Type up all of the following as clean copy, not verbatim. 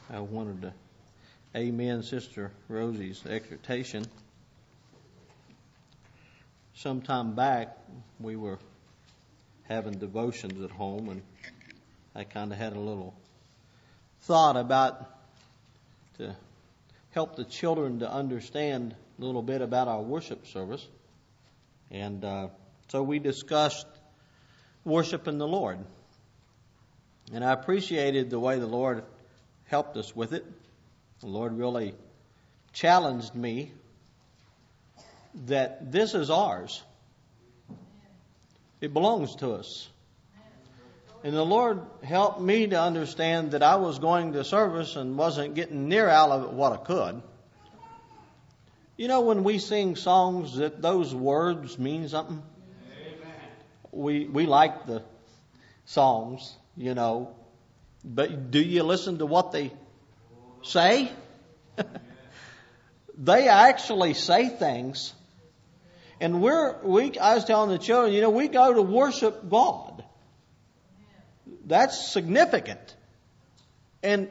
I wanted to amen Sister Rosie's exhortation. Some time back, we were having devotions at home, and I kind of had a little thought about to help the children to understand a little bit about our worship service. And so we discussed worshiping the Lord. And I appreciated the way the Lord helped us with it. The Lord really challenged me that this is ours. It belongs to us. And the Lord helped me to understand that I was going to service and wasn't getting near out of it what I could. You know, when we sing songs, that those words mean something. We like the songs, you know, but do you listen to what they say? They actually say things. And I was telling the children, you know, we go to worship God. That's significant. And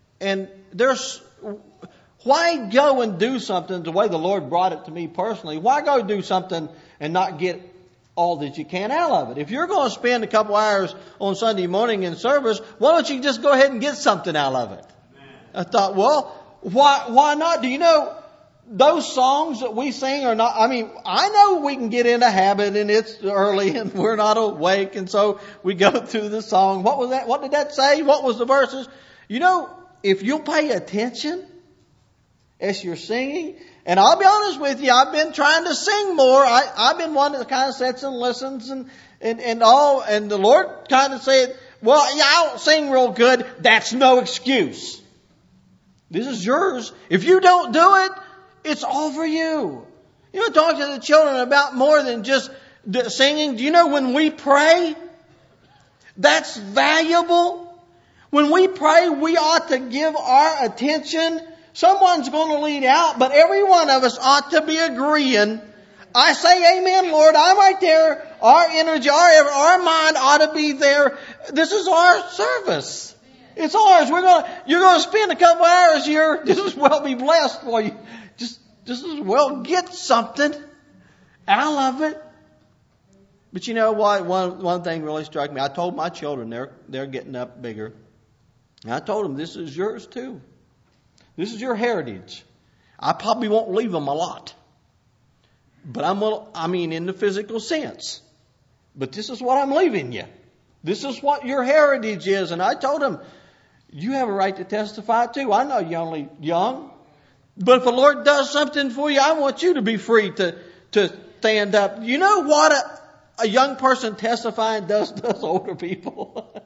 why go and do something the way the Lord brought it to me personally? Why go do something and not get all that you can out of it? If you're going to spend a couple hours on Sunday morning in service, why don't you just go ahead and get something out of it? I thought, well, why not? Do you know those songs that we sing are not, I know we can get in a habit and it's early and we're not awake, and so we go through the song. What was that? What did that say? What was the verses? You know, if you'll pay attention as you're singing, and I'll be honest with you, I've been trying to sing more. I've been one that kind of sits and listens and all, and the Lord kind of said, well, yeah, I don't sing real good. That's no excuse. This is yours. If you don't do it, it's all for you. You know, talk to the children about more than just singing. Do you know when we pray, that's valuable? When we pray, we ought to give our attention. Someone's going to lead out, but every one of us ought to be agreeing. I say amen, Lord. I'm right there. Our energy, our mind ought to be there. This is our service. It's ours. You're going to spend a couple hours here. Just as well be blessed for you. Just as well get something out of it. But you know what? One thing really struck me. I told my children, they're getting up bigger. And I told them, this is yours too. This is your heritage. I probably won't leave them a lot. But in the physical sense. But this is what I'm leaving you. This is what your heritage is. And I told them, you have a right to testify too. I know you're only young. But if the Lord does something for you, I want you to be free to stand up. You know what a young person testifying does to us older people?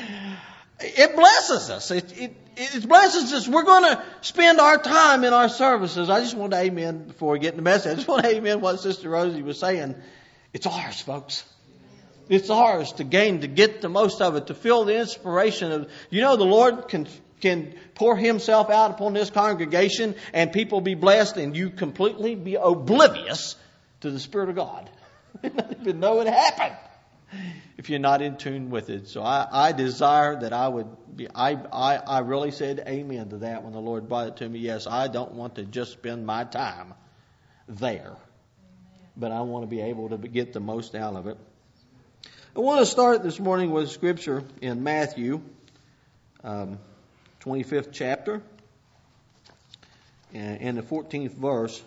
It blesses us. It blesses us. We're going to spend our time in our services. I just want to amen before we get in the message. I just want to amen what Sister Rosie was saying. It's ours, folks. It's ours to gain, to get the most of it, to feel the inspiration of, you know, the Lord can pour Himself out upon this congregation and people be blessed and you completely be oblivious to the Spirit of God. You don't even know it happened if you're not in tune with it. So I desire that I would be, I really said amen to that when the Lord brought it to me. Yes, I don't want to just spend my time there, but I want to be able to get the most out of it. I want to start this morning with scripture in Matthew 25th chapter, and the 14th verse.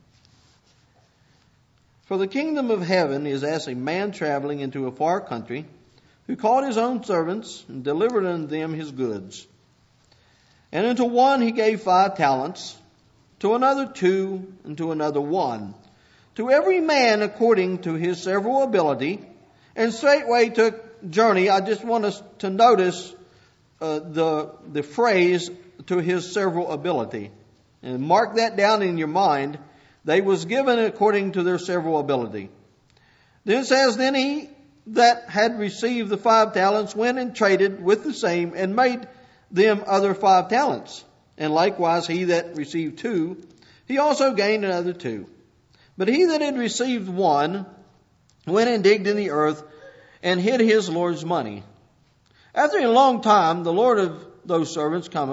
For the kingdom of heaven is as a man traveling into a far country, who called his own servants and delivered unto them his goods. And unto one he gave 5 talents, to another 2, and to another 1, to every man according to his several ability, and straightway took journey. I just want us to notice the phrase, to his several ability. And mark that down in your mind. They was given according to their several ability. Then it says, then he that had received the 5 talents went and traded with the same and made them other 5 talents. And likewise he that received 2, he also gained another 2. But he that had received 1 went and digged in the earth and hid his Lord's money. After a long time, the Lord of those servants cometh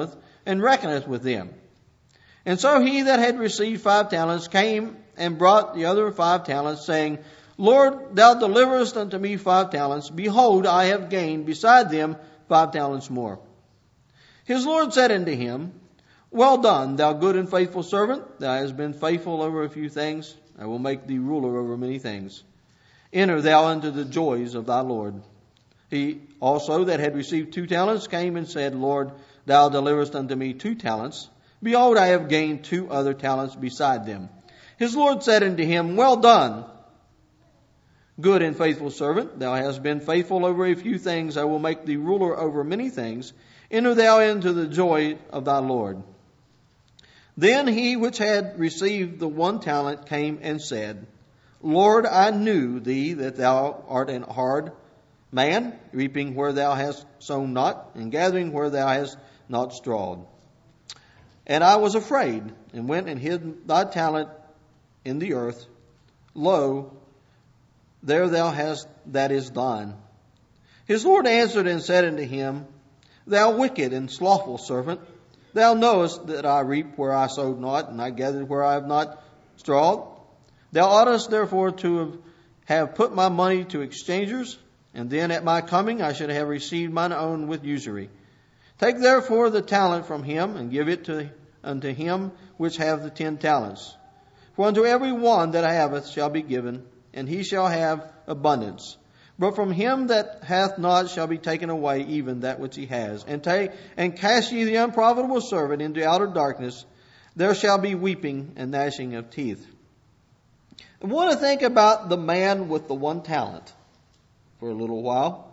and reckoneth with them. And so he that had received 5 talents came and brought the other 5 talents, saying, Lord, thou deliverest unto me 5 talents. Behold, I have gained beside them 5 talents more. His Lord said unto him, Well done, thou good and faithful servant. Thou hast been faithful over a few things. I will make thee ruler over many things. Enter thou into the joys of thy Lord. He also that had received 2 talents came and said, Lord, thou deliverest unto me 2 talents. Behold, I have gained 2 other talents beside them. His Lord said unto him, Well done, good and faithful servant. Thou hast been faithful over a few things. I will make thee ruler over many things. Enter thou into the joy of thy Lord. Then he which had received the 1 talent came and said, Lord, I knew thee that thou art an hard man, reaping where thou hast sown not, and gathering where thou hast not strawed. And I was afraid, and went and hid thy talent in the earth. Lo, there thou hast that is thine. His Lord answered and said unto him, Thou wicked and slothful servant, thou knowest that I reap where I sowed not, and I gathered where I have not strawed. Thou oughtest therefore to have put my money to exchangers, and then at my coming I should have received mine own with usury. Take therefore the talent from him, and give it unto him which hath the 10 talents. For unto every one that haveth shall be given, and he shall have abundance. But from him that hath not shall be taken away even that which he has. And cast ye the unprofitable servant into outer darkness. There shall be weeping and gnashing of teeth. I want to think about the man with the 1 talent for a little while.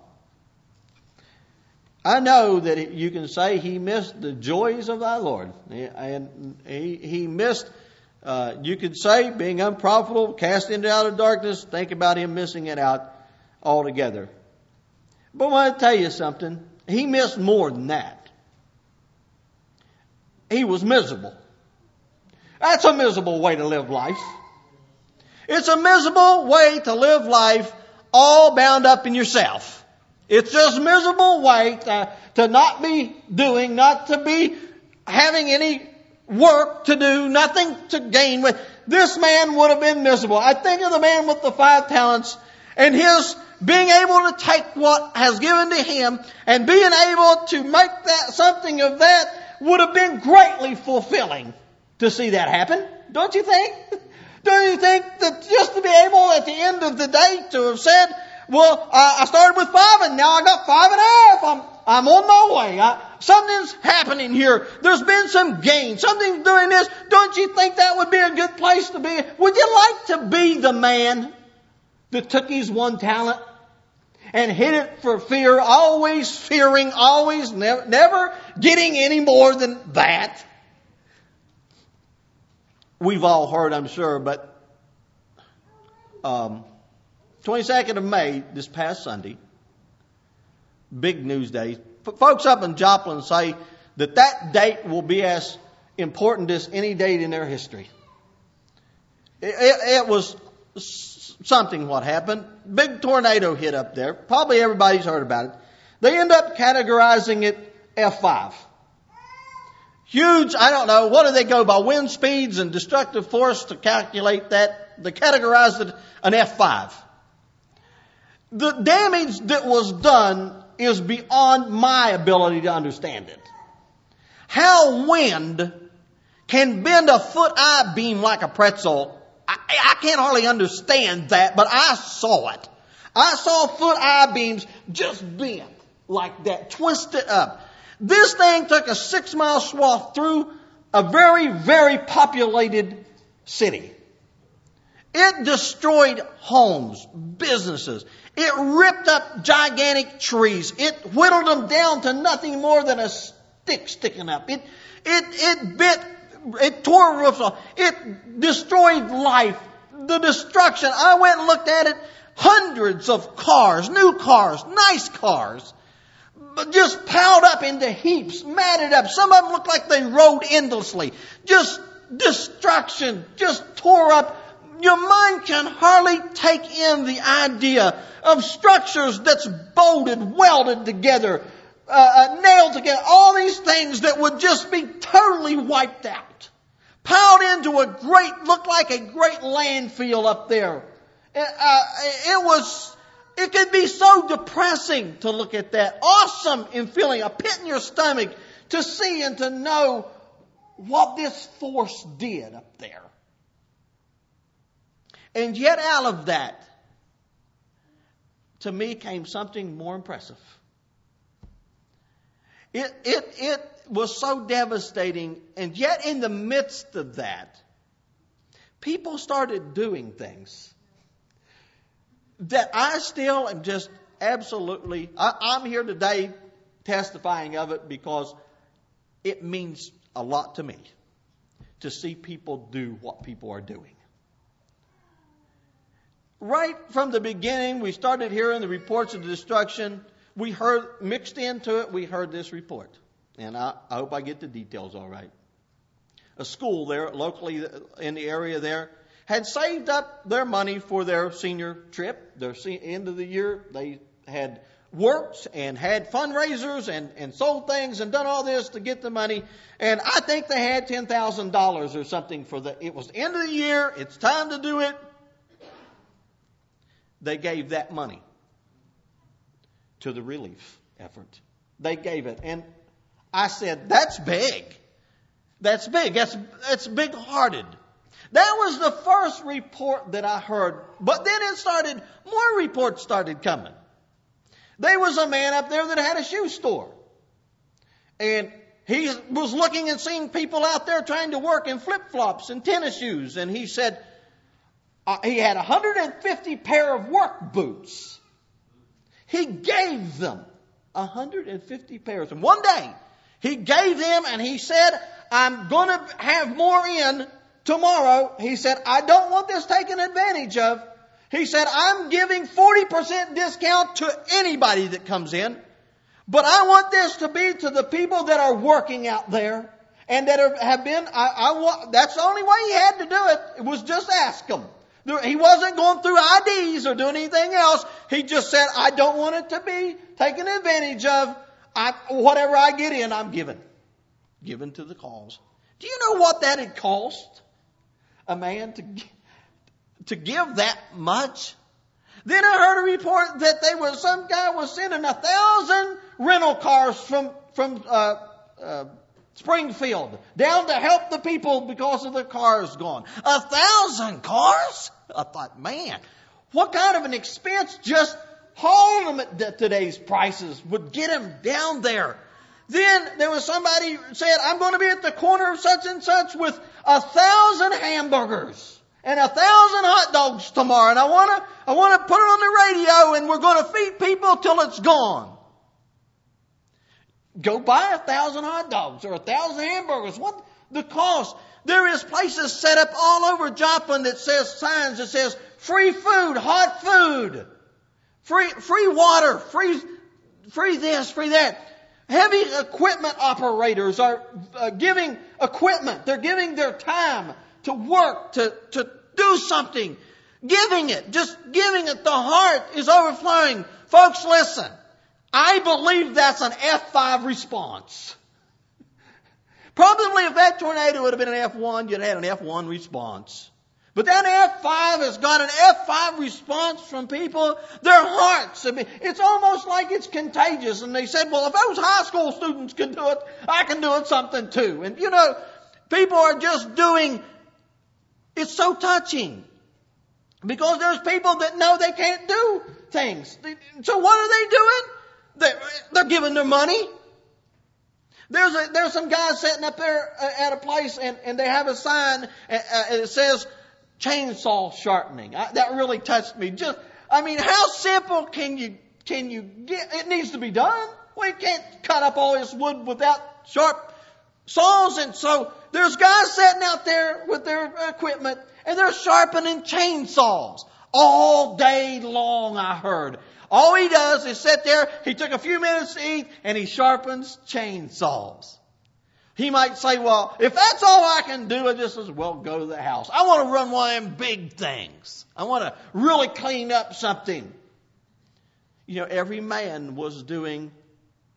I know that you can say he missed the joys of thy Lord. And he missed, you could say, being unprofitable, cast into outer darkness. Think about him missing it out altogether. But I want to tell you something. He missed more than that. He was miserable. That's a miserable way to live life. It's a miserable way to live life all bound up in yourself. It's just a miserable way to not be doing, not to be having any work to do, nothing to gain with. This man would have been miserable. I think of the man with the 5 talents and his being able to take what has given to him and being able to make that something of that would have been greatly fulfilling to see that happen. Don't you think? Don't you think that just to be able at the end of the day to have said, well, I started with 5 and now I got 5.5. I'm on my way. Something's happening here. There's been some gain. Something's doing this. Don't you think that would be a good place to be? Would you like to be the man that took his 1 talent and hid it for fear, always fearing, always never getting any more than that? We've all heard, I'm sure, but 22nd of May, this past Sunday, big news day. Folks up in Joplin say that date will be as important as any date in their history. It was something what happened. Big tornado hit up there. Probably everybody's heard about it. They end up categorizing it F5. Huge, I don't know, what do they go by? Wind speeds and destructive force to calculate that? They categorized it an F5. The damage that was done is beyond my ability to understand it. How wind can bend a foot I-beam like a pretzel, I can't hardly understand that, but I saw it. I saw foot I-beams just bent like that, twisted up. This thing took a 6-mile swath through a very, very populated city. It destroyed homes, businesses. It ripped up gigantic trees. It whittled them down to nothing more than a stick sticking up. It tore roofs off. It destroyed life. The destruction. I went and looked at it. Hundreds of cars, new cars, nice cars, just piled up into heaps, matted up. Some of them looked like they rode endlessly. Just destruction, just tore up. Your mind can hardly take in the idea of structures that's bolted, welded together, nailed together, all these things that would just be totally wiped out. Piled into looked like a great landfill up there. It could be so depressing to look at that. Awesome in feeling, a pit in your stomach to see and to know what this force did up there. And yet out of that, to me came something more impressive. It was so devastating, and yet in the midst of that, people started doing things that I still am just absolutely, I'm here today testifying of it because it means a lot to me to see people do what people are doing. Right from the beginning, we started hearing the reports of the destruction. We heard, mixed into it, we heard this report. And I hope I get the details all right. A school there, locally in the area there, had saved up their money for their senior trip. Their end of the year, they had worked and had fundraisers and sold things and done all this to get the money. And I think they had $10,000 or something it was the end of the year. It's time to do it. They gave that money to the relief effort. They gave it. And I said, that's big. That's big. That's big-hearted. That was the first report that I heard. But then more reports started coming. There was a man up there that had a shoe store. And he was looking and seeing people out there trying to work in flip-flops and tennis shoes. And he said he had 150 pair of work boots. He gave them 150 pairs. And one day, he gave them and he said, I'm going to have more in tomorrow. He said, I don't want this taken advantage of. He said, I'm giving 40% discount to anybody that comes in. But I want this to be to the people that are working out there and that have been, that's the only way he had to do it. It was just ask them. He wasn't going through IDs or doing anything else. He just said, I don't want it to be taken advantage of. Whatever I get in, I'm giving. Given to the cause. Do you know what that had cost a man to give that much? Then I heard a report that some guy was sending 1,000 rental cars from Springfield down to help the people because of their cars gone. 1,000 cars? I thought, man, what kind of an expense just hauling them at today's prices would get them down there. Then there was somebody said, I'm going to be at the corner of such and such with 1,000 hamburgers and 1,000 hot dogs tomorrow. And I want to put it on the radio and we're going to feed people till it's gone. Go buy 1,000 hot dogs or 1,000 hamburgers. What the cost? There is places set up all over Joplin that says signs that says free food, hot food, free water, free this, free that. Heavy equipment operators are giving equipment. They're giving their time to work, to do something. Giving it. The heart is overflowing. Folks, listen. I believe that's an F5 response. Probably if that tornado would have been an F1, you'd have had an F1 response. But that F5 has got an F5 response from people. Their hearts. It's almost like it's contagious. And they said, well, if those high school students can do it, I can do it something too. And people are just doing, it's so touching. Because there's people that know they can't do things. So what are they doing? They're giving their money. There's some guys sitting up there at a place and they have a sign and it says chainsaw sharpening. That really touched me. How simple can you get? It needs to be done. We can't cut up all this wood without sharp saws. And so there's guys sitting out there with their equipment and they're sharpening chainsaws all day long, I heard. All he does is sit there, he took a few minutes to eat, and he sharpens chainsaws. He might say, well, if that's all I can do, I just as well go to the house. I want to run one of them big things. I want to really clean up something. Every man was doing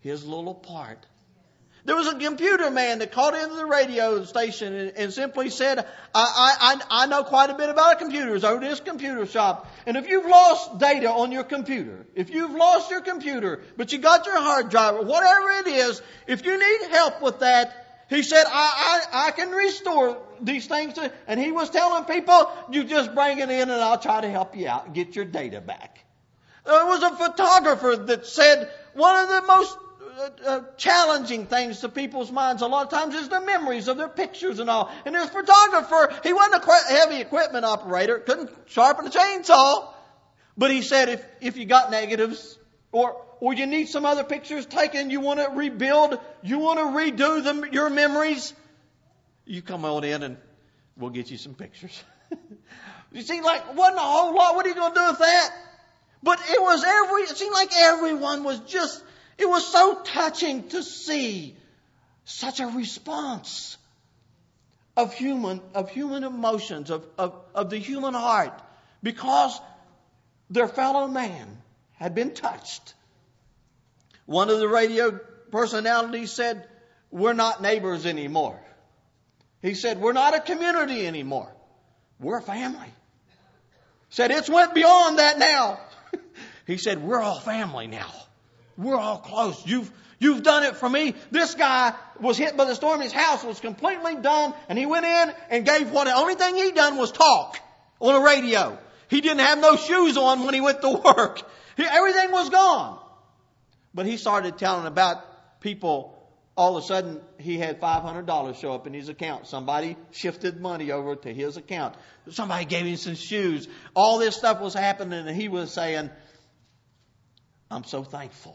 his little part. There was a computer man that called into the radio station and simply said, I know quite a bit about computers over this computer shop. And if you've lost data on your computer, if you've lost your computer, but you got your hard drive or whatever it is, if you need help with that, he said, I can restore these things. And he was telling people, you just bring it in and I'll try to help you out and get your data back. There was a photographer that said one of the most challenging things to people's minds a lot of times is the memories of their pictures and all. And this photographer, he wasn't a heavy equipment operator, couldn't sharpen a chainsaw. But he said if you got negatives or you need some other pictures taken, you want to rebuild, you want to redo your memories, you come on in and we'll get you some pictures. You see, like, wasn't a whole lot. What are you going to do with that? But it seemed like everyone was just, it was so touching to see such a response of human emotions, of the human heart, because their fellow man had been touched. One of the radio personalities said, we're not neighbors anymore. He said, we're not a community anymore. We're a family. Said, it's went beyond that now. He said, we're all family now. We're all close. You've done it for me. This guy was hit by the storm. His house was completely done. And he went in and gave the only thing he done was talk on a radio. He didn't have no shoes on when he went to work. Everything was gone. But he started telling about people. All of a sudden, he had $500 show up in his account. Somebody shifted money over to his account. Somebody gave him some shoes. All this stuff was happening, and he was saying, I'm so thankful.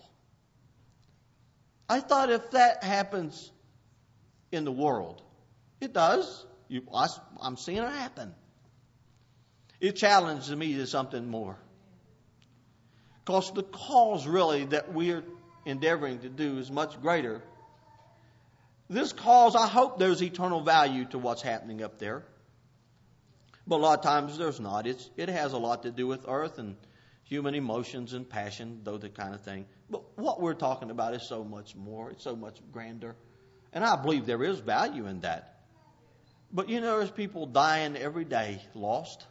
I thought if that happens in the world, it does. I'm seeing it happen. It challenges me to something more. Because the cause really that we're endeavoring to do is much greater. This cause, I hope there's eternal value to what's happening up there. But a lot of times there's not. It has a lot to do with earth and human emotions and passion, those kind of thing. But what we're talking about is so much more. It's so much grander. And I believe there is value in that. But there's people dying every day, lost.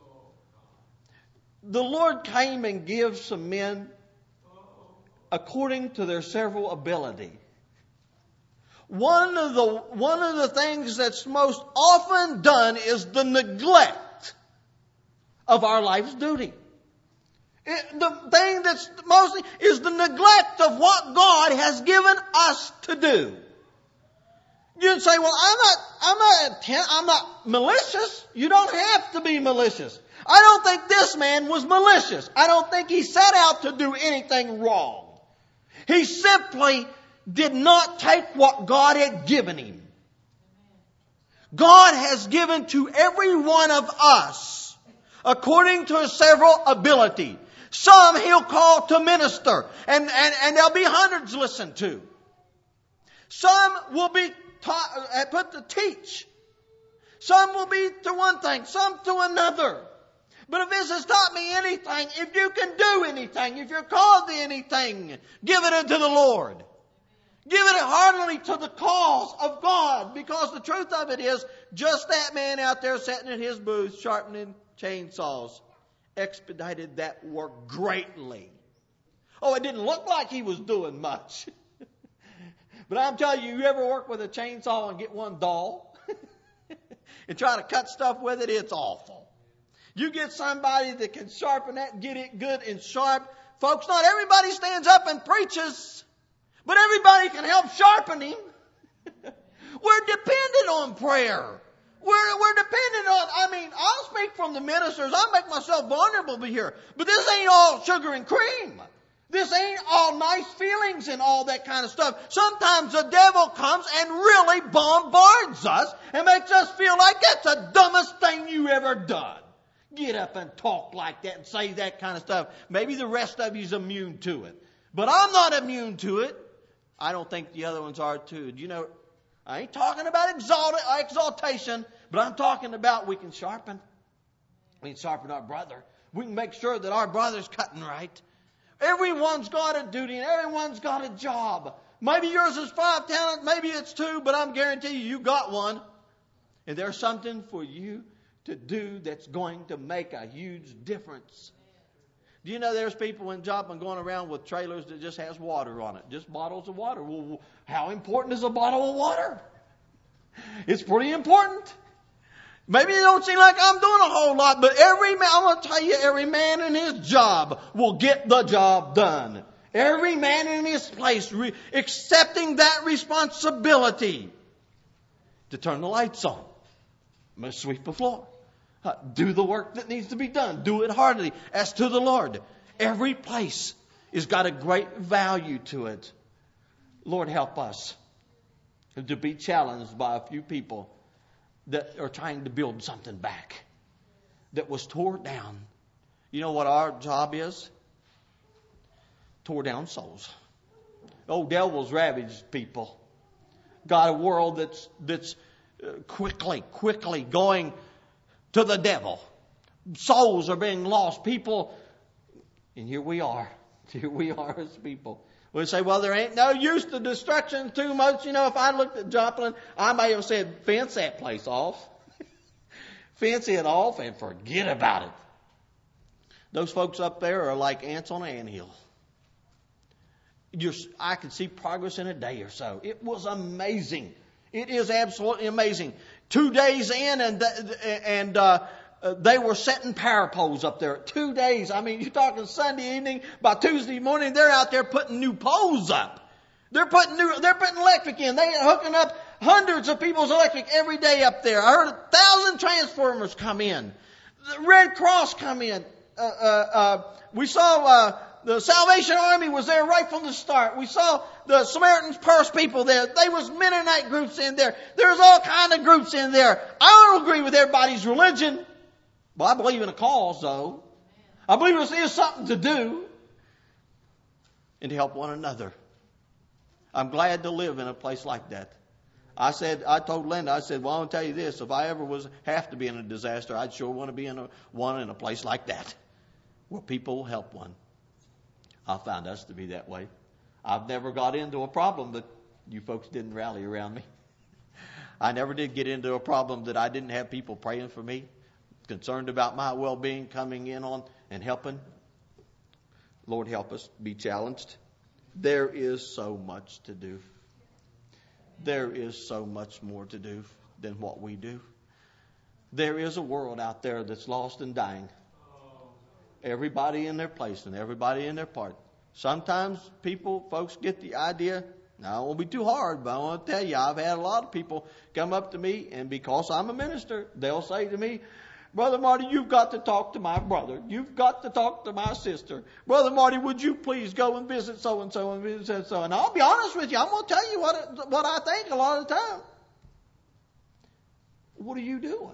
The Lord came and gave some men according to their several ability. One of the things that's most often done is the neglect of our life's duty. The thing that's mostly is the neglect of what God has given us to do. You'd say, well, I'm not malicious. You don't have to be malicious. I don't think this man was malicious. I don't think he set out to do anything wrong. He simply did not take what God had given him. God has given to every one of us according to his several ability. Some he'll call to minister, and there'll be hundreds listened to. Some will be put to teach. Some will be to one thing, some to another. But if this has taught me anything, if you can do anything, if you're called to anything, give it unto the Lord. Give it heartily to the cause of God, because the truth of it is, just that man out there sitting in his booth sharpening chainsaws expedited that work greatly. Oh, it didn't look like he was doing much. But I'm telling you, you ever work with a chainsaw and get one dull and try to cut stuff with it, it's awful. You get somebody that can sharpen that and get it good and sharp. Folks, not everybody stands up and preaches, but everybody can help sharpen him. We're dependent on prayer. We're dependent on, I'll speak from the ministers. I'll make myself vulnerable here. But this ain't all sugar and cream. This ain't all nice feelings and all that kind of stuff. Sometimes the devil comes and really bombards us and makes us feel like that's the dumbest thing you ever done. Get up and talk like that and say that kind of stuff. Maybe the rest of you's immune to it. But I'm not immune to it. I don't think the other ones are too. I ain't talking about exaltation, but I'm talking about we can sharpen our brother. We can make sure that our brother's cutting right. Everyone's got a duty and everyone's got a job. Maybe yours is 5 talents, maybe it's 2, but I'm guaranteeing you got one. And there's something for you to do that's going to make a huge difference. Do you know there's people in Joplin going around with trailers that just has water on it, just bottles of water? Well, how important is a bottle of water? It's pretty important. Maybe it don't seem like I'm doing a whole lot, but I'm going to tell you, every man in his job will get the job done. Every man in his place accepting that responsibility to turn the lights on, sweep the floor, do the work that needs to be done, do it heartily as to the Lord. Every place has got a great value to it. Lord, help us to be challenged by a few people that are trying to build something back that was tore down. You know what our job is? Tore down souls. Oh, devils ravaged people. Got a world that's quickly going to the devil. Souls are being lost. People, and here we are. Here we are as people. We say, well, there ain't no use to destruction too much. You know, if I looked at Joplin, I may have said, fence that place off. Fence it off and forget about it. Those folks up there are like ants on an anthill. I could see progress in a day or so. It was amazing. It is absolutely amazing. 2 days in and they were setting power poles up there. 2 days. I mean, you're talking Sunday evening. By Tuesday morning, they're out there putting new poles up. They're putting electric in. They're hooking up hundreds of people's electric every day up there. I heard 1,000 transformers come in. The Red Cross come in. We saw the Salvation Army was there right from the start. We saw the Samaritan's Purse people there. There was Mennonite groups in there. There's all kind of groups in there. I don't agree with everybody's religion. Well, I believe in a cause, though. I believe there's something to do and to help one another. I'm glad to live in a place like that. I told Linda, I said, well, I'll tell you this. If I ever have to be in a disaster, I'd sure want to be in a place like that where people will help one. I found us to be that way. I've never got into a problem that you folks didn't rally around me. I never did get into a problem that I didn't have people praying for me, concerned about my well-being, coming in on and helping. Lord, help us be challenged. There is so much to do. There is so much more to do than what we do. There is a world out there that's lost and dying. Everybody in their place and everybody in their part. Sometimes folks get the idea, now it won't be too hard, but I want to tell you, I've had a lot of people come up to me, and because I'm a minister, they'll say to me, Brother Marty, you've got to talk to my brother. You've got to talk to my sister. Brother Marty, would you please go and visit so-and-so and visit so-and-so? And I'll be honest with you, I'm going to tell you what I think a lot of the time. What are you doing?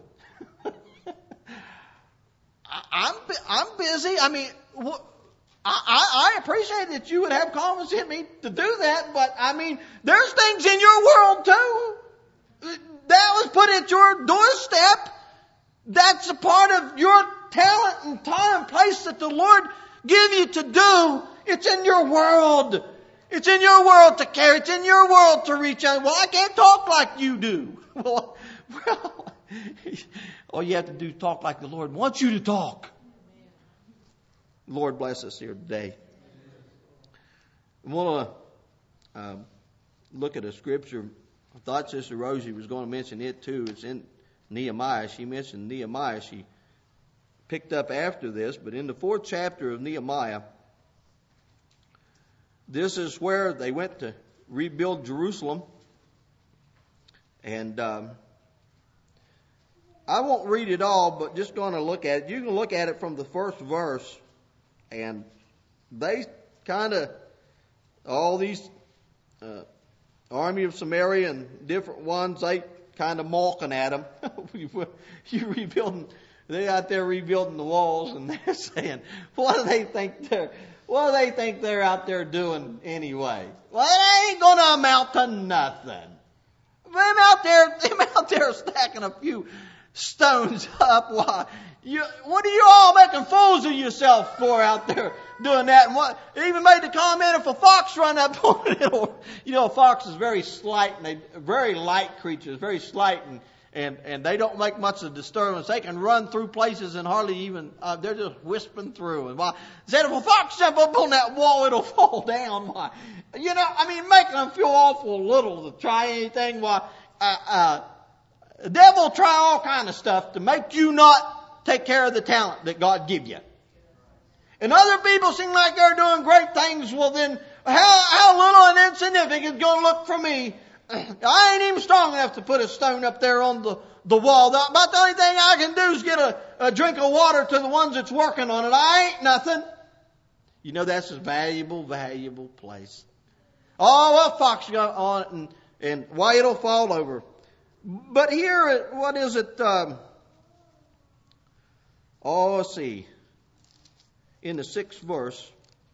I'm busy. I mean, I appreciate that you would have confidence in me to do that, but I mean, there's things in your world too that was put at your doorstep. That's a part of your talent and time and place that the Lord give you to do. It's in your world. It's in your world to carry. It's in your world to reach out. Well, I can't talk like you do. Well, all you have to do is talk like the Lord wants you to talk. Lord bless us here today. I want to look at a scripture. I thought Sister Rosie was going to mention it too. It's in Nehemiah. She mentioned Nehemiah. She picked up after this, but in the 4th chapter of Nehemiah, this is where they went to rebuild Jerusalem. And I won't read it all, but just going to look at it. You can look at it from the first verse, and they kind of, all these army of Samaria and different ones, they kind of mocking at them. You rebuilding? They out there rebuilding the walls, and they're saying, "What do they think they're out there doing anyway? Well, it ain't going to amount to nothing. Them out there stacking a few stones up. Why? What are you all making fools of yourself for out there doing that? And what, it even made the comment, if a fox run up on it, a fox is very slight, and they very light creatures, very slight, and they don't make much of a disturbance. They can run through places and hardly even, they're just whispering through. And said if a fox jump up on that wall, it'll fall down. Why? Making them feel awful little to try anything. Why? The devil will try all kind of stuff to make you not take care of the talent that God give you. And other people seem like they're doing great things. Well then, how little and insignificant is going to look for me? I ain't even strong enough to put a stone up there on the wall. About the only thing I can do is get a drink of water to the ones that's working on it. I ain't nothing. That's a valuable place. Oh, a fox got on it and why it'll fall over. But here, what is it? Let's see. In the 6th verse,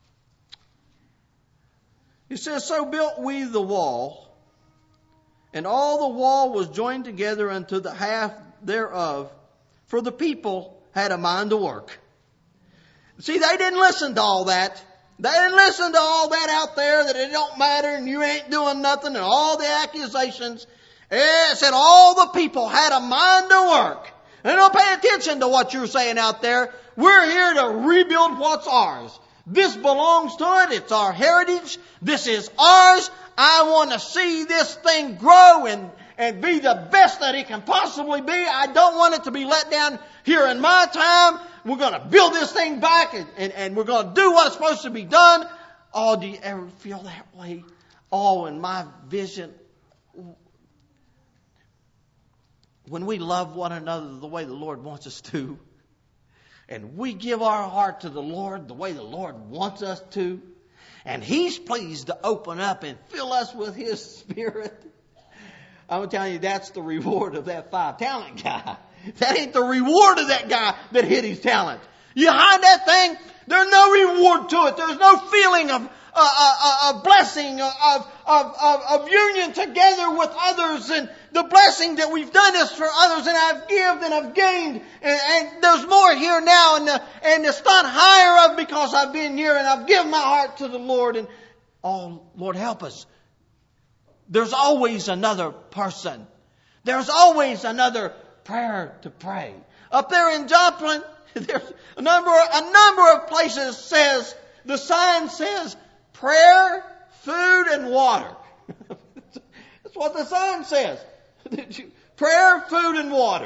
it says, "So built we the wall, and all the wall was joined together unto the half thereof, for the people had a mind to work." See, they didn't listen to all that. They didn't listen to all that out there, that it don't matter and you ain't doing nothing, and all the accusations. It said all the people had a mind to work. And don't pay attention to what you're saying out there. We're here to rebuild what's ours. This belongs to it. It's our heritage. This is ours. I want to see this thing grow and be the best that it can possibly be. I don't want it to be let down here in my time. We're going to build this thing back and we're going to do what's supposed to be done. Oh, do you ever feel that way? Oh, in my vision, when we love one another the way the Lord wants us to, and we give our heart to the Lord the way the Lord wants us to, and He's pleased to open up and fill us with His Spirit, I'm telling you, that's the reward of that 5-talent guy. That ain't the reward of that guy that hid his talent. You hide that thing, there's no reward to it. There's no feeling of blessing, of union together with others, and the blessing that we've done this for others, and I've given and I've gained, and there's more here now, and it's not higher up because I've been here and I've given my heart to the Lord, and oh, Lord help us. There's always another person. There's always another prayer to pray. Up there in Joplin, there's a number of places says, the sign says, prayer, food, and water. That's what the sign says. Prayer, food, and water.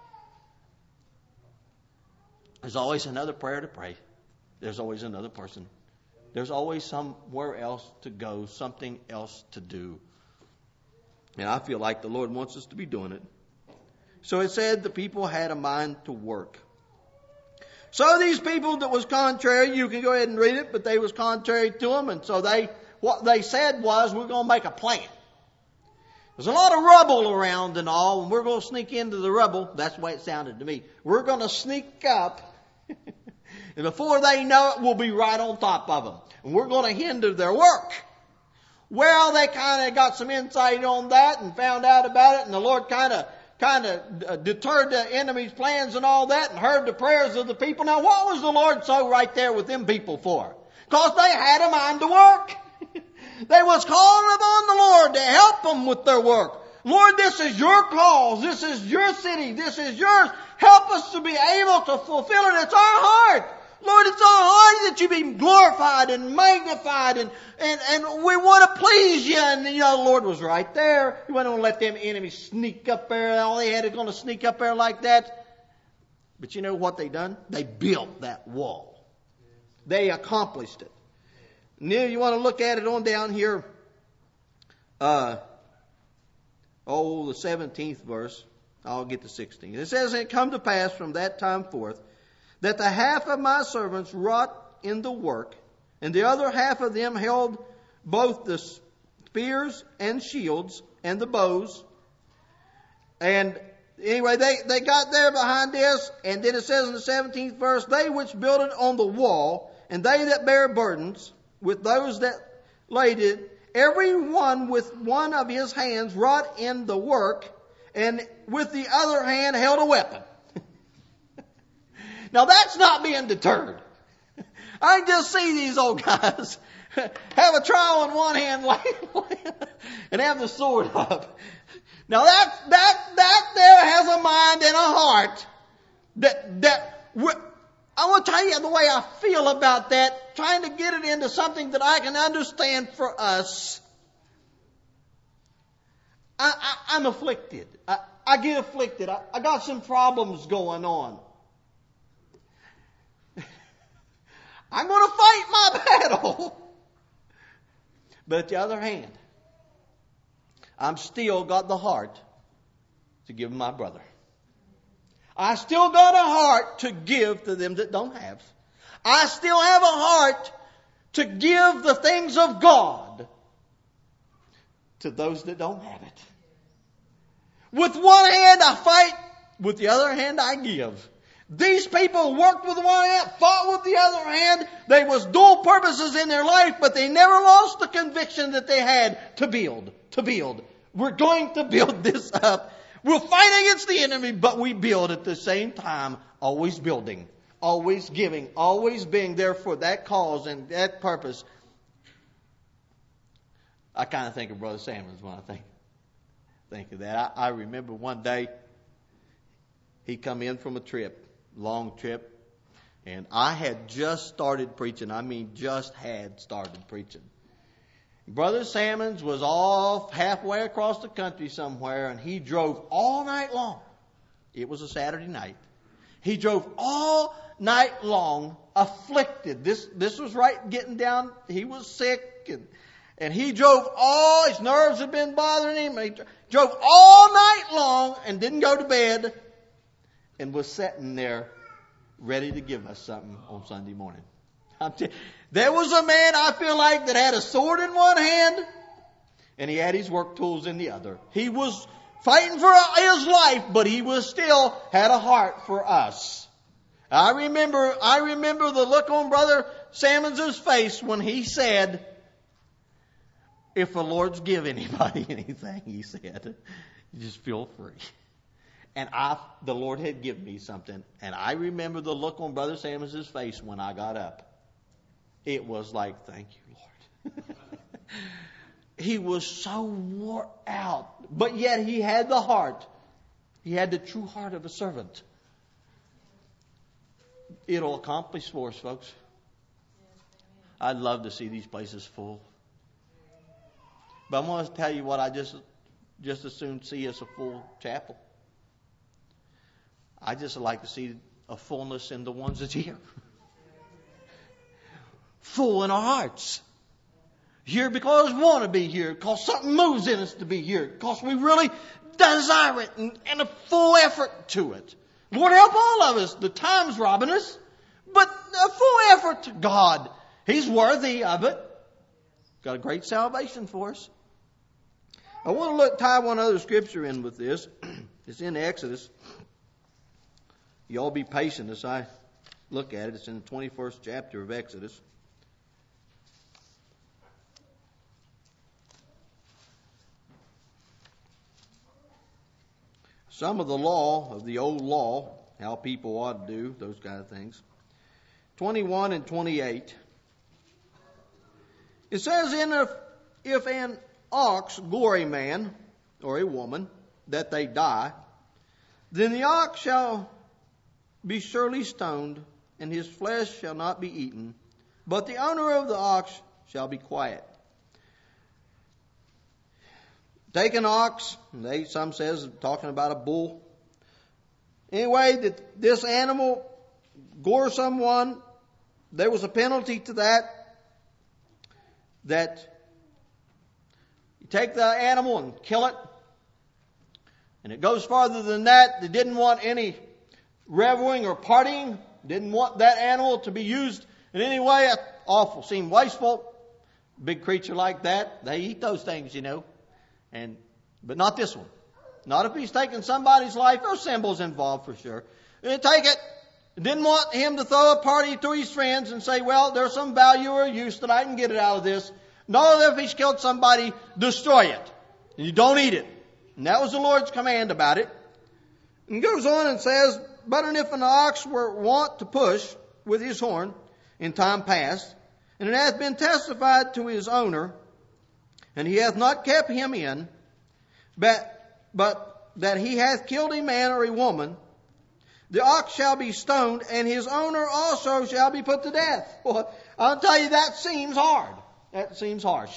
There's always another prayer to pray. There's always another person. There's always somewhere else to go, something else to do. And I feel like the Lord wants us to be doing it. So it said the people had a mind to work. So these people that was contrary, you can go ahead and read it, but they was contrary to them. And so what they said was, we're going to make a plan. There's a lot of rubble around and all, and we're going to sneak into the rubble. That's the way it sounded to me. We're going to sneak up, and before they know it, we'll be right on top of them. And we're going to hinder their work. Well, they kind of got some insight on that and found out about it, and the Lord kind of deterred the enemy's plans and all that, and heard the prayers of the people. Now, what was the Lord so right there with them people for? Because they had a mind to work. They was calling upon the Lord to help them with their work. Lord, this is your cause. This is your city. This is yours. Help us to be able to fulfill it. It's our heart. Lord, it's our heart that you be glorified and magnified, and we want to please you. And the Lord was right there. He wasn't going to let them enemies sneak up there. All they had is going to sneak up there like that. But you know what they done? They built that wall. They accomplished it. Now you want to look at it on down here. The 17th verse. I'll get to 16. It says, "And it come to pass from that time forth, that the half of my servants wrought in the work, and the other half of them held both the spears and shields and the bows." And anyway, they got there behind this, and then it says in the 17th verse, "They which built it on the wall, and they that bear burdens, with those that laid it, every one with one of his hands wrought in the work, and with the other hand held a weapon. Now that's not being deterred. I can just see these old guys have a trowel in one hand and have the sword up. Now that there has a mind and a heart I want to tell you the way I feel about that, trying to get it into something that I can understand for us. I'm afflicted. I get afflicted. I got some problems going on. I'm going to fight my battle. But at the other hand, I'm still got the heart to give my brother. I still got a heart to give to them that don't have. I still have a heart to give the things of God to those that don't have it. With one hand I fight, with the other hand I give. These people worked with one hand, fought with the other hand. There was dual purposes in their life, but they never lost the conviction that they had to build. We're going to build this up. We'll fight against the enemy, but we build at the same time, always building, always giving, always being there for that cause and that purpose. I kind of think of Brother Sammons when I think of that. I remember one day he come in from a trip, long trip, and I had just started preaching. I mean, just had started preaching. Brother Sammons was off halfway across the country somewhere, and he drove all night long. It was a Saturday night. He drove all night long, afflicted. This was right getting down. He was sick, and he drove all, his nerves had been bothering him. He drove all night long and didn't go to bed, and was sitting there ready to give us something on Sunday morning. There was a man, I feel like, that had a sword in one hand and he had his work tools in the other. He was fighting for his life, but he was still had a heart for us. I remember the look on Brother Sammons' face when he said, if the Lord's give anybody anything, he said, just feel free. And the Lord had given me something. And I remember the look on Brother Sammons' face when I got up. It was like, thank you, Lord. He was so wore out. But yet he had the heart. He had the true heart of a servant. It'll accomplish for us, folks. I'd love to see these places full. But I'm going to tell you what I just as soon see as a full chapel. I just like to see a fullness in the ones that's here. Full in our hearts. Here because we want to be here. Because something moves in us to be here. Because we really desire it and a full effort to it. Lord help all of us. The time's robbing us. But a full effort to God. He's worthy of it. Got a great salvation for us. I want to tie one other scripture in with this. It's in Exodus. You all be patient as I look at it. It's in the 21st chapter of Exodus. Some of the law, of the old law, how people ought to do, those kind of things. 21 and 28. It says, if an ox gore a man or a woman, that they die, then the ox shall be surely stoned, and his flesh shall not be eaten, but the owner of the ox shall be quiet. Take an ox, some says talking about a bull. Anyway, that this animal gore someone, there was a penalty to that. That you take the animal and kill it. And it goes farther than that. They didn't want any reveling or partying. Didn't want that animal to be used in any way. Awful. Seemed wasteful. Big creature like that. They eat those things, you know. But not this one. Not if he's taking somebody's life. There's symbols involved for sure. They take it. Didn't want him to throw a party to his friends and say, well, there's some value or use that I can get it out of this. No, if he's killed somebody, destroy it. And you don't eat it. And that was the Lord's command about it. And goes on and says, but if an ox were wont to push with his horn in time past, and it hath been testified to his owner, and he hath not kept him in, but that he hath killed a man or a woman, the ox shall be stoned, and his owner also shall be put to death. Well, I'll tell you, that seems hard. That seems harsh.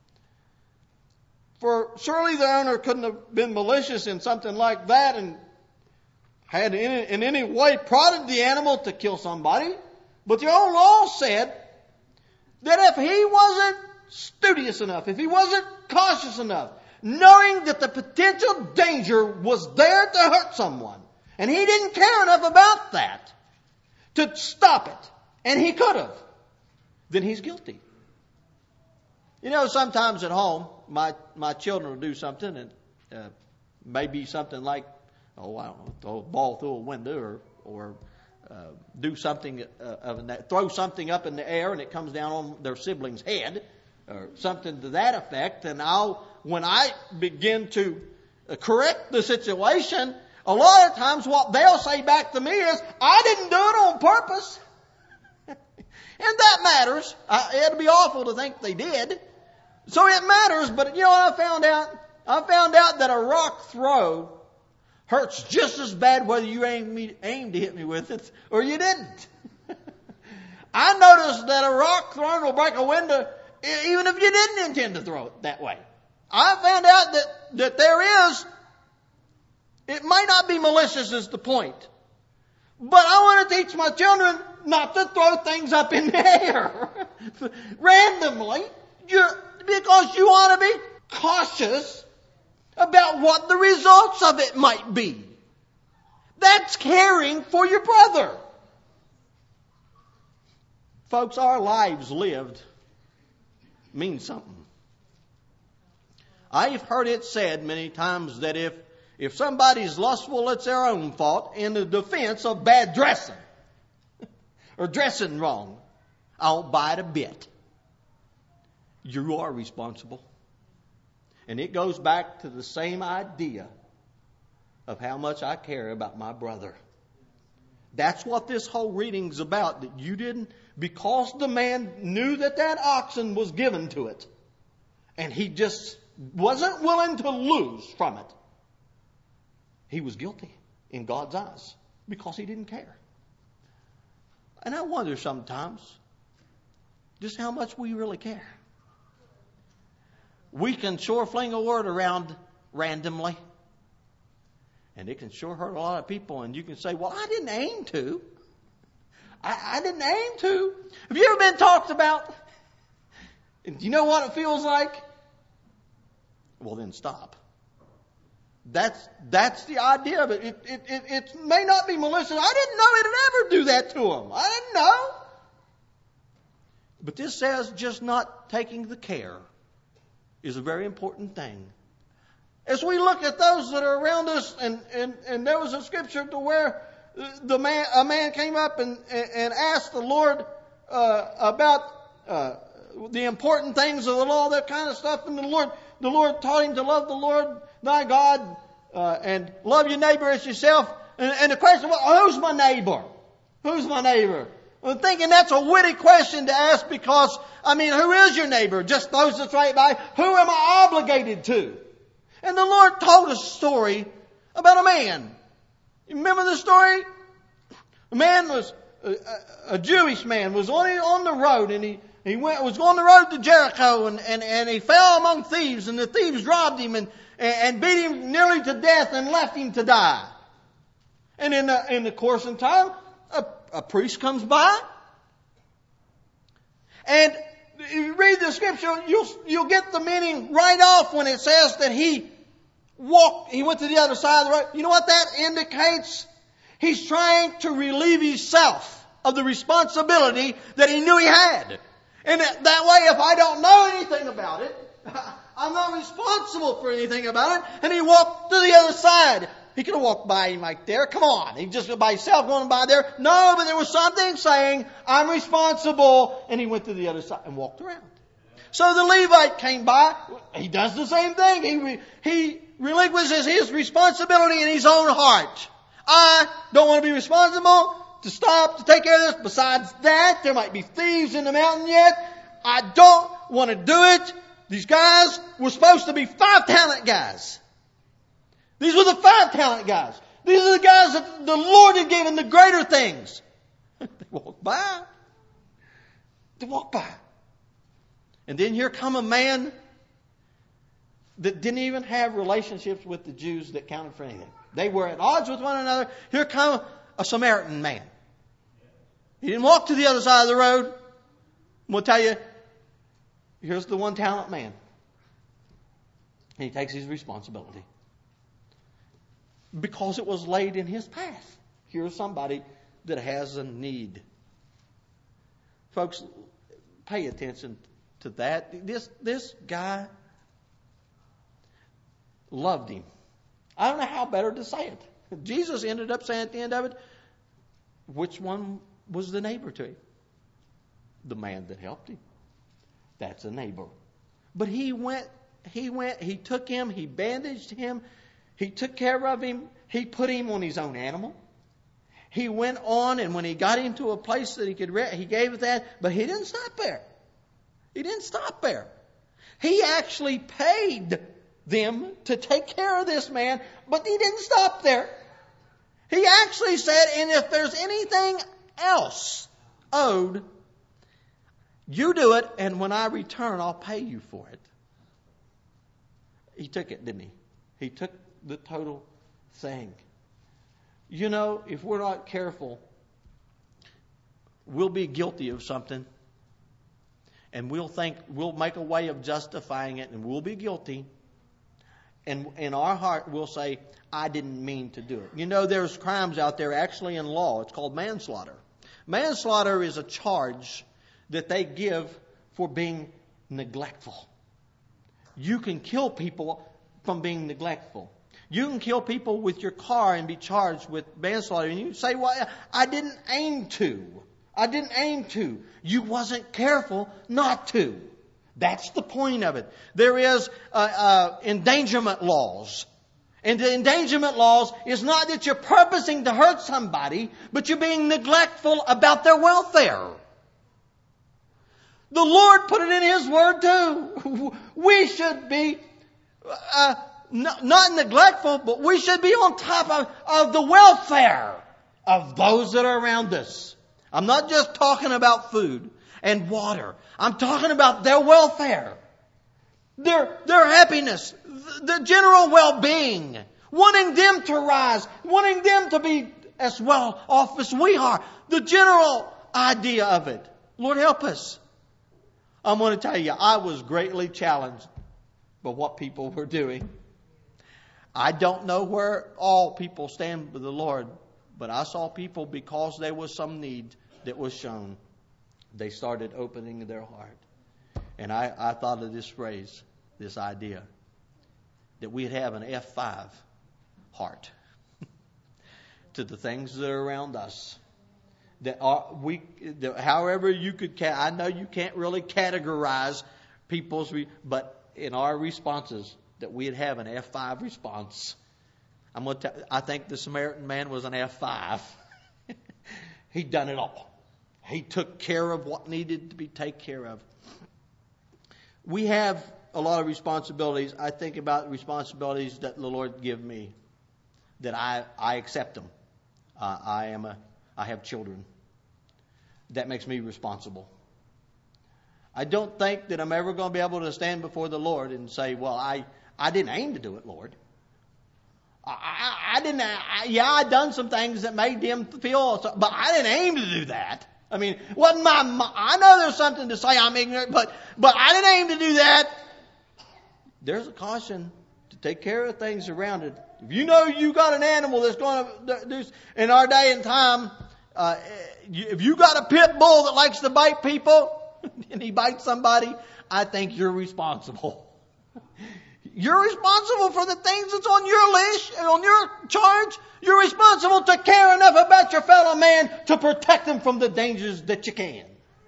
For surely the owner couldn't have been malicious in something like that and had in any way prodded the animal to kill somebody. But the old law said that if he wasn't studious enough, if he wasn't cautious enough, knowing that the potential danger was there to hurt someone, and he didn't care enough about that to stop it, and he could have, then he's guilty. You know, sometimes at home, my children will do something, and maybe something like, I don't know, throw a ball through a window or do something of that, throw something up in the air and it comes down on their sibling's head, or something to that effect. And when I begin to correct the situation, a lot of times what they'll say back to me is, I didn't do it on purpose. And that matters. It'd be awful to think they did. So it matters, but you know what I found out? I found out that a rock throw hurts just as bad whether you aimed to hit me with it or you didn't. I noticed that a rock thrown will break a window even if you didn't intend to throw it that way. I found out that there is, it might not be malicious is the point, but I want to teach my children not to throw things up in the air randomly, because you want to be cautious about what the results of it might be. That's caring for your brother. Folks, our lives lived means something. I've heard it said many times that if somebody's lustful, it's their own fault, in the defense of bad dressing or dressing wrong. I don't buy it a bit. You are responsible. And it goes back to the same idea of how much I care about my brother. That's what this whole reading's about. That you didn't, because the man knew that oxen was given to it, and he just wasn't willing to lose from it. He was guilty in God's eyes because he didn't care. And I wonder sometimes just how much we really care. We can sure fling a word around randomly, and it can sure hurt a lot of people. And you can say, well, I didn't aim to. I didn't aim to. Have you ever been talked about? Do you know what it feels like? Well, then stop. That's the idea of it. It may not be malicious. I didn't know it'd ever do that to him. I didn't know. But this says just not taking the care is a very important thing. As we look at those that are around us, and there was a scripture to where a man came up and asked the Lord about the important things of the law, that kind of stuff, and the Lord taught him to love the Lord thy God and love your neighbor as yourself. And the question was, who's my neighbor? Who's my neighbor? I'm thinking that's a witty question to ask because, who is your neighbor? Just those that's right by? Who am I obligated to? And the Lord told a story about a man. You remember the story? A Jewish man was on the road, and he was going the road to Jericho, and he fell among thieves, and the thieves robbed him and beat him nearly to death and left him to die. And in the course of time, a priest comes by, and if you read the scripture, you'll get the meaning right off when it says that he went to the other side of the road. You know what that indicates? He's trying to relieve himself of the responsibility that he knew he had. And that way, if I don't know anything about it, I'm not responsible for anything about it. And he walked to the other side. He could have walked by him right there. Come on. He just by himself going by there. No, but there was something saying, I'm responsible. And he went to the other side and walked around. So the Levite came by. He does the same thing. He relinquishes his responsibility in his own heart. I don't want to be responsible to stop to take care of this. Besides that, there might be thieves in the mountain yet. I don't want to do it. These guys were supposed to be 5-talent guys. These were the 5-talent guys. These are the guys that the Lord had given the greater things. They walked by. They walked by. And then here come a man that didn't even have relationships with the Jews that counted for anything. They were at odds with one another. Here come a Samaritan man. He didn't walk to the other side of the road. We'll tell you, here's the 1-talent man. And he takes his responsibility. Because it was laid in his path. Here's somebody that has a need. Folks, pay attention to that. This guy loved him. I don't know how better to say it. Jesus ended up saying at the end of it, which one was the neighbor to him? The man that helped him. That's a neighbor. But he took him, he bandaged him, he took care of him, he put him on his own animal. He went on, and when he got into a place that he could rest, he gave it that, but he didn't stop there. He didn't stop there. He actually paid them to take care of this man, but he didn't stop there. He actually said, and if there's anything else owed, you do it, and when I return, I'll pay you for it. He took it, didn't he? He took the total thing. You know, if we're not careful, we'll be guilty of something, and we'll make a way of justifying it, and we'll be guilty. And in our heart, we'll say, I didn't mean to do it. You know, there's crimes out there actually in law. It's called manslaughter. Manslaughter is a charge that they give for being neglectful. You can kill people from being neglectful. You can kill people with your car and be charged with manslaughter. And you say, well, I didn't aim to. I didn't aim to. You wasn't careful not to. That's the point of it. There is endangerment laws. And the endangerment laws is not that you're purposing to hurt somebody, but you're being neglectful about their welfare. The Lord put it in His Word too. We should be not neglectful, but we should be on top of the welfare of those that are around us. I'm not just talking about food and water. I'm talking about their welfare, their happiness, the general well-being, wanting them to rise, wanting them to be as well off as we are. The general idea of it. Lord, help us. I'm going to tell you, I was greatly challenged by what people were doing. I don't know where all people stand with the Lord, but I saw people, because there was some need that was shown, they started opening their heart. And I thought of this phrase, this idea, that we'd have an F5 heart to the things that are around us. However you could, I know you can't really categorize people's, but in our responses, that we'd have an F5 response. I think the Samaritan man was an F5. He'd done it all. He took care of what needed to be taken care of. We have a lot of responsibilities. I think about responsibilities that the Lord give me, that I accept them. I have children. That makes me responsible. I don't think that I'm ever going to be able to stand before the Lord and say, well, I didn't aim to do it, Lord. I done some things that made them feel, but I didn't aim to do that. I mean, wasn't I know there's something to say I'm ignorant, but I didn't aim to do that. There's a caution to take care of things around it. If you know you got an animal that's going to do, in our day and time, if you got a pit bull that likes to bite people, and he bites somebody, I think you're responsible. You're responsible for the things that's on your leash and on your charge. You're responsible to care enough about your fellow man to protect them from the dangers that you can.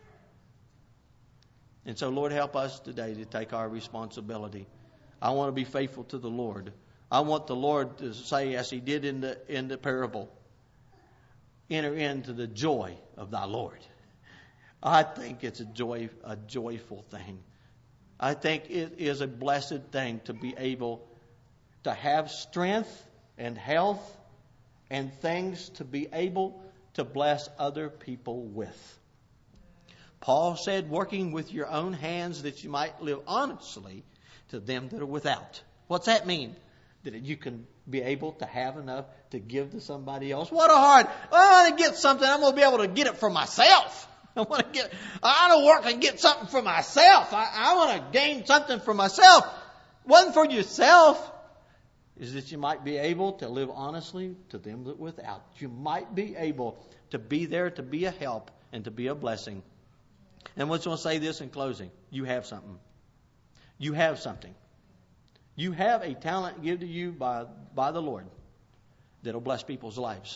And so, Lord, help us today to take our responsibility. I want to be faithful to the Lord. I want the Lord to say, as He did in the parable, enter into the joy of thy Lord. I think it's a joyful thing. I think it is a blessed thing to be able to have strength and health and things to be able to bless other people with. Paul said, working with your own hands that you might live honestly to them that are without. What's that mean? That you can be able to have enough to give to somebody else. What a hard! I want to get something. I'm going to be able to get it for myself. I want to work and get something for myself. I want to gain something for myself. One for yourself is that you might be able to live honestly to them that without. You might be able to be there to be a help and to be a blessing. And I just want to say this in closing. You have something. You have something. You have a talent given to you by the Lord that will bless people's lives.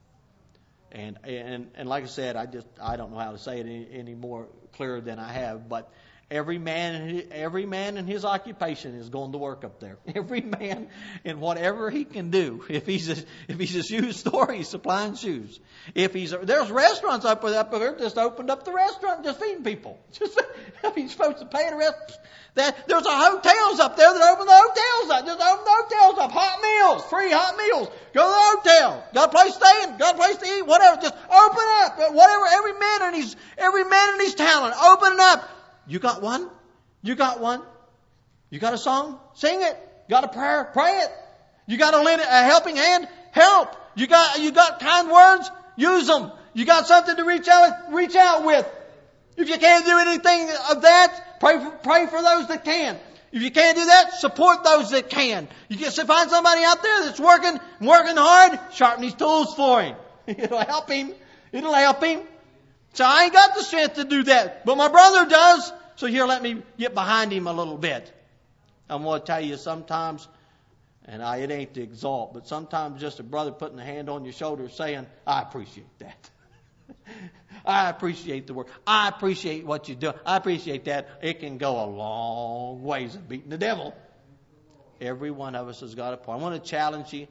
And like I said, I don't know how to say it any more clearer than I have, but every man in his occupation is going to work up there. Every man in whatever he can do. If he's a shoe store, he's supplying shoes. There's restaurants up there just opened up the restaurant just feeding people. He's supposed to pay the rest. There's hotels up there that open the hotels up. Just open the hotels up. Hot meals, free hot meals. Go to the hotel. Got a place to stay in, got a place to eat, whatever. Just open up. Whatever, every man in his talent, open it up. You got one? You got one? You got a song? Sing it. Got a prayer? Pray it. You got a helping hand? Help. You got kind words? Use them. You got something to reach out with. If you can't do anything of that, pray for those that can. If you can't do that, support those that can. You can find somebody out there that's working hard, sharpen his tools for him. It'll help him. It'll help him. So I ain't got the strength to do that, but my brother does. So here, let me get behind him a little bit. I'm going to tell you sometimes, and it ain't to exalt, but sometimes just a brother putting a hand on your shoulder saying, I appreciate that. I appreciate the work. I appreciate what you do. I appreciate that. It can go a long ways of beating the devil. Every one of us has got a part. I want to challenge you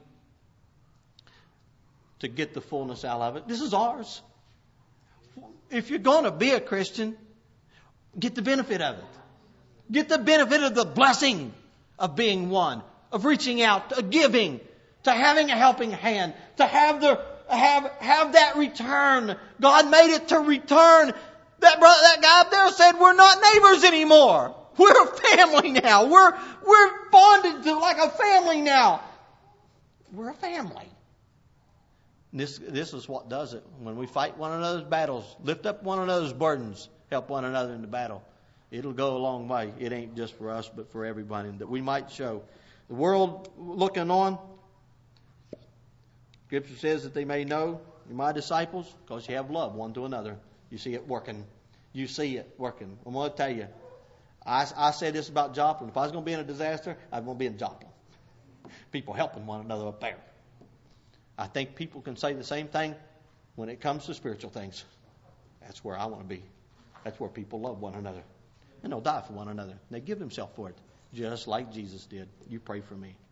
to get the fullness out of it. This is ours. If you're going to be a Christian, get the benefit of it. Get the benefit of the blessing of being one, of reaching out, of giving, to having a helping hand, to have that return. God made it to return. That guy up there said, we're not neighbors anymore. We're a family now. We're bonded to like a family now. We're a family. This is what does it. When we fight one another's battles, lift up one another's burdens, help one another in the battle. It'll go a long way. It ain't just for us, but for everybody, that we might show. The world looking on, Scripture says that they may know you're my disciples because you have love one to another. You see it working. You see it working. I'm going to tell you, I said this about Joplin. If I was going to be in a disaster, I'd want to be in Joplin. People helping one another up there. I think people can say the same thing when it comes to spiritual things. That's where I want to be. That's where people love one another. And they'll die for one another. They give themselves for it, just like Jesus did. You pray for me.